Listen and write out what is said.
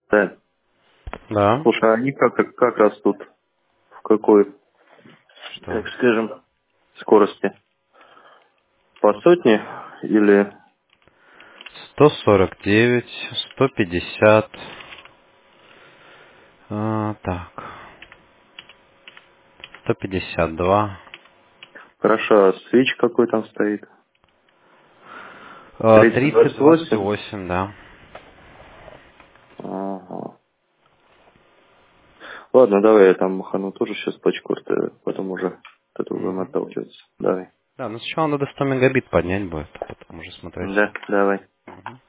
Да. Да. Слушай, а они как растут? В какой, Что? так скажем, скорости? По сотне или... 149, 150. Так. 152. Хорошо, а свеч какой там стоит? Тридцать 3028? 28, да. Ага. Ладно, давай я там махану тоже сейчас пачку, потом уже от этого будем Мгм. отталкиваться. Давай. Да, но сначала надо 100 мегабит поднять будет, а потом уже смотреть. Да, давай. Мгм.